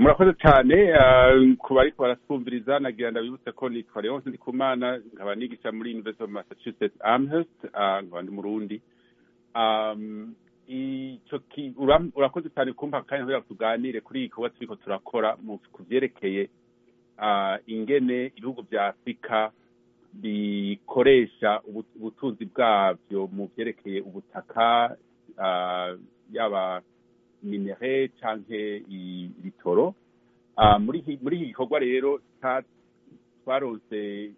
murakoze cyane ku bariko baratwumviriza nagira ndabibutse ko nitwa Leonce Ndikumana nkaba nigisha muri University of Massachusetts Amherst nkaba ndi Murundi urakoze cyane kumpa kanya kugira tuganire kuri igikorwa turiko turakora mu kuvyerekeye ingene ibihugu vya Afrika bikoresha ubutunzi bwavyo mu vyerekeye ubutaka yaba minere canke ibitoro muri iki gikorwa rero twaronse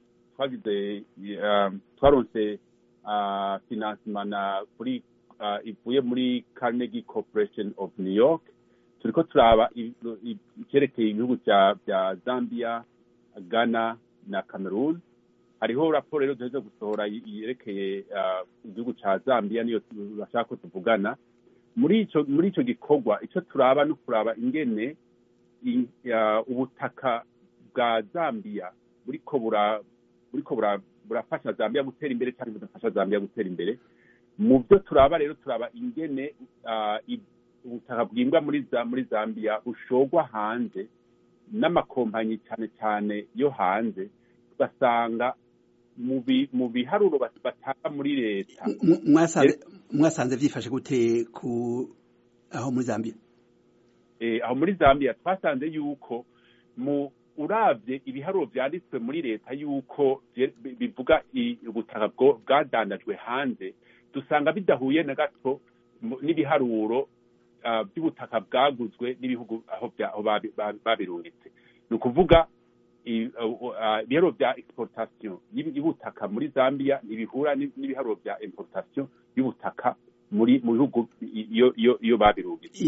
financement kuri ivuye muri Carnegie Corporation of New York. Turiko turaba icyerekeye ibihugu bya Zambia, Ghana na Cameroon. Hariho raporo rero duheje gusohora yerekeye igihugu ca Zambia niyo bashaka ko tuvugana. Muri ico gikorwa ico turaba no kuraba ingene ubutaka bwa Zambia buriko burafasha Zambia gutera imbere cyangwa budafasha Zambia gutera imbere. Mu byo turaba rero turaba ingene ubutaka bwimbwa muri Zambia bushogwa hanze n'amakompanyi cyane yo hanze basanga mu biharuro batanga muri leta. Mwasanze vyifashe gute ku aho muri Zambia? Aho muri Zambia twasanze yuko uravye ibiharuro vyanditswe muri leta yuko bivuga ubutaka bwadandajwe hanze dusanga bidahuye na gato n'ibiharuro by'ubutaka bwaguzwe n'ibihugu aho babirungitse. Ni ukuvuga ibiharuro vya exportation y'ubutaka muri Zambia ntibihura n'ibiharuro vya importation y'ubutaka mu bihugu iyo babirungitse.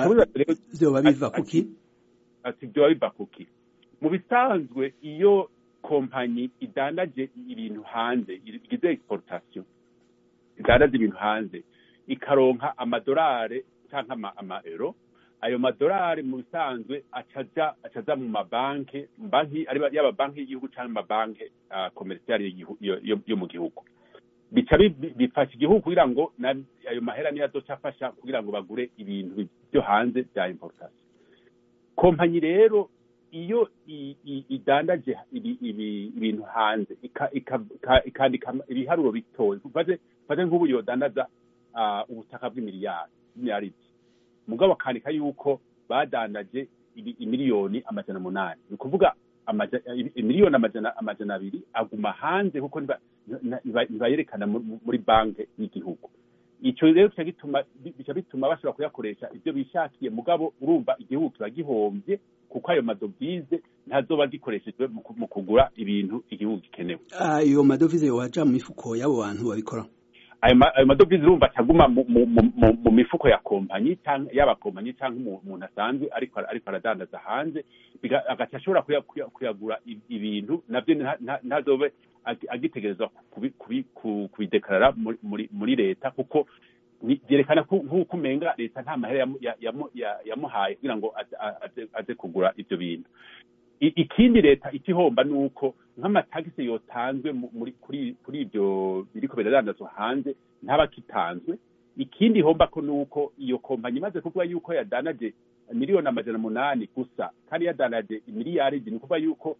Ivyo biva kuki? Vyoba biva kuki? Mu bisanzwe iyo kompanyi idandaje ibintu hanze igize exportation idandaje ibintu hanze ikaronka amadolari canke ama-euro, ayo madolari mu bisanzwe acaja mu mabanki yaba banki y'igihugu canke amabanki commercial yo mu gihugu. Bica bifasha igihugu kugira ngo ayo mahera niyo azocafasha kugira ngo bagure ibintu byo hanze bya importation. Kompanyi rero iyo idandaje ibintu hanze ikandika ibiharuro bitoye faze nk'ubu yodandaza ubutaka bw'imiliyari mugabo akandika yuko badandaje imiliyoni 800. Ni ukuvuga imiliyoni 200 aguma hanze kuko ntibayerekana muri banki y'igihugu. Ico rero bica bituma bashobora kuyakoresha ivyo bishakiye mugabo urumva igihugu kiba gihomvye kuko ayo madovize ntazoba gikoreshejwe mu kugura ibintu igihugu gikenewe. Ayo madovize yoja mu mifuko y'abo bantu babikora? Ayo madovize urumva ataguma mu mifuko ya kompanyi cyangwa y'abakompanyi cyangwa umuntu asanzwe ariko aradandaza hanze agaca ashobora kuyagura ibintu navyo ntazobe agitegerezwa kubidekarara muri leta kuko byerekana nk'uko umenga leta nta mahera yamuhaye kugira ngo aze kugura ivyo bintu. Ikindi leta ikihomba nuko nk'amatagisi yotanzwe kuri ivyo biriko biradandazwa hanze ntaba kitanzwe. Ikindi homba ko nuko iyo kompanyi maze kuvuga yuko yadanaje miliyoni 800 gusa kandi yadanaje miliyari ni kuvuga yuko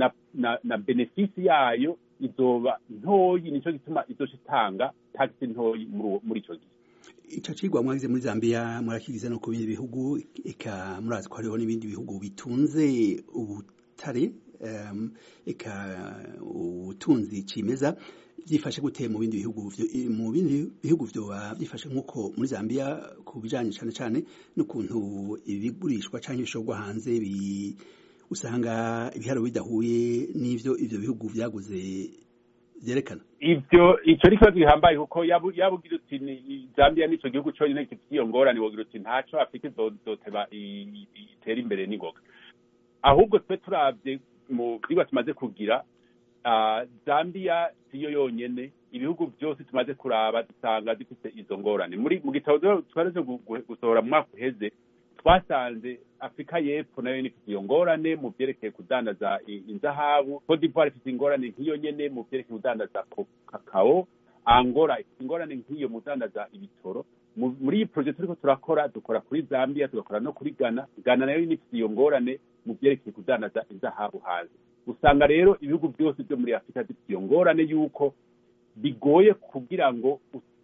na benefisi yayo izoba ntoyi, nico gituma izoshitanga taxi ntoyi muri ico gihe. Ico cigwa mwagize muri Zambia murakigize no ku bindi bihugu eka murazi ko hariho n'ibindi bihugu bitunze ubutare eka ubutunzi cimeza byifashe gute mu bindi bihugu vyoba byifashe nkuko muri Zambia ku bijanye cyane n'ukuntu ibigurishwa canke bishogwa hanze usanga ibiharuro bidahuye n'ivyo bihugu vyaguze vyerekana. Ico ni kibazo gihambaye kuko yabugira uti Zambia nico gihugu cyonyine gifite iyo ngorane wogira uti ntaco Afrika izoteba itera imbere n'ingoga. Ahubwo twe turavye mu byigwa tumaze kugira Zambia siyo yonyene, ibihugu byose tumaze kuraba dusanga dufite izo ngorane. Mu gitabo twaraje gusohora mu mwaka uheze twasanze Afrika y'Epfo nayo ifite iyo ngorane mu byerekeye kudandaza inzahabu. Cote d'Ivoire ifite ingorane nk'iyo nyene mu byerekeye kudandaza kakao. Angola ifite ingorane nk'iyo mu kudandaza ibitoro. muri iyi projet turiko turakora dukora kuri Zambia tugakora no kuri Ghana nayo inifite iyo ngorane mu byerekeye kudandaza izahabu hanze. Usanga rero ibihugu byose byo muri Afurika bifite iyo ngorane yuko bigoye kugira ngo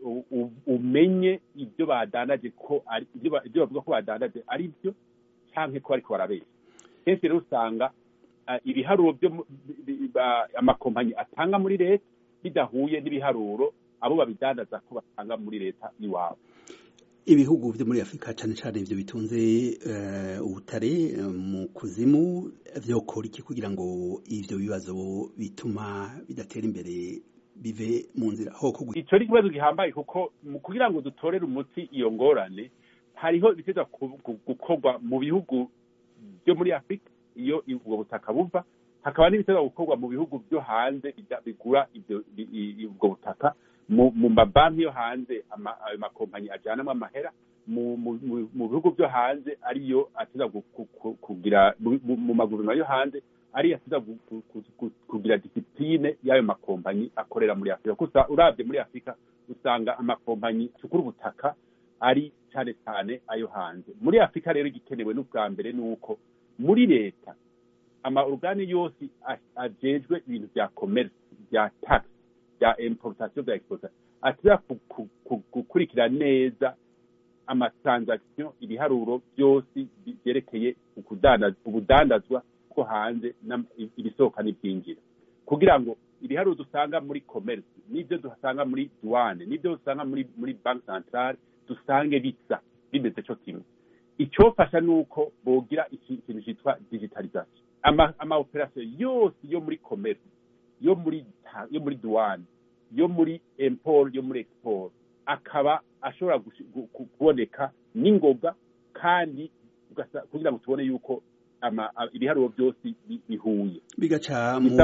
umenye ibyo badandaje ko ari ibyo bavuga ko badandaje ari byo canke ko ariko barabeshya. Kenshi rero usanga ibiharuro byo amakompanyi atanga muri leta bidahuye n'ibiharuro abo babidandaza ko batanga muri leta iwabo. Ibihugu byo muri Afurika cyane cyane ivyo bitunze ubutare mu kuzimu vyokora iki kugira ngo ivyo bibazo bituma bidatera imbere bive mu nzira hoko? Ico ari ikibazo gihambaye kuko kugira ngo dutorere umuti iyo ngorane hariho biteza gukorwa mu bihugu byo muri Afurika iyo ubwo butaka buva, hakaba n'ibiteza gukorwa mu bihugu byo hanze bigura ubwo butaka mu mabanki yo hanze ayo makompanyi ajyanamo amahera mu bihugu byo hanze ariyo ateza kugira mu maguverinoma yo hanze ariyo ateza kugira disipline y'ayo makompanyi akorera muri Afurika. Kuko urabye muri Afurika usanga amakompanyi akura ubutaka ari cyane cyane ayo hanze. Muri Afurika rero igikenewe n'ubwa mbere nuko muri leta amaorgane yose ajejwe ibintu bya commerce bya tax ya importation bya exportation atira gukurikira neza amatransaction ibiharuro byose byerekeye ubudandazwa bwo hanze ibisohoka n'ibyinjira, kugira ngo ibiharuro dusanga muri commerce n'ibyo dusanga muri douane n'ibyo dusanga muri banque centrale dusange bisa bimeze cyo kimwe. Icyofasha nuko bogira ikintu cyitwa digitalization. Ama operation yose yo muri commerce yo muri douane yo muri import yo muri export akaba ashobora kuboneka n'ingoga kandi kugira ngo tubone yuko ibiharuro byose bihuye bigaca mu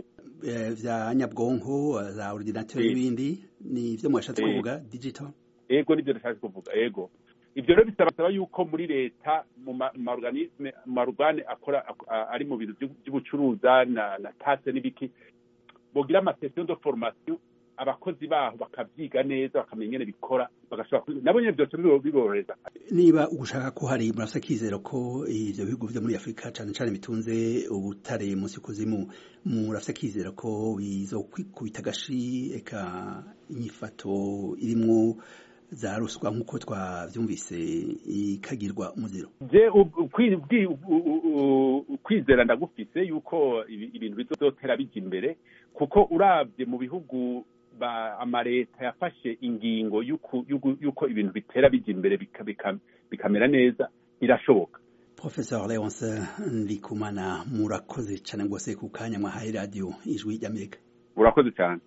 vya nyabwonko za ordinateur n'ibindi. Ni ivyo mwashatse kuvuga digital? Ego nibyo ndashatse kuvuga. Ego ibyo rero bisaba yuko muri leta mu organisme marugane akora ari mu bintu by'ubucuruza na taxe n'ibiki bogira ama session de formation abakozi baho bakavyiga neza bakamenya ingene bikora bagashobora nabo nyene byose biborohereza. Niba ugushaka ko hari murafise kizero ko ivyo bihugu byo muri Afurika cyane cyane bitunze ubutare munsi kuzimu murafise kizero ko bizokwikubita gashi eka inyifato irimwo za ruswa nk'uko twavyumvise ikagirwa umuziro? Je kwizera ndagufise yuko ibintu bizotera bija imbere, kuko uravye mu bihugu amareta yafashe ingingo yuko ibintu bitera bija imbere bikamera neza birashoboka. Professor Leonce Ndikumana murakoze cyane ngose ku kanya mwahaye radio Ijwi ry'Amerika. Urakoze cyane.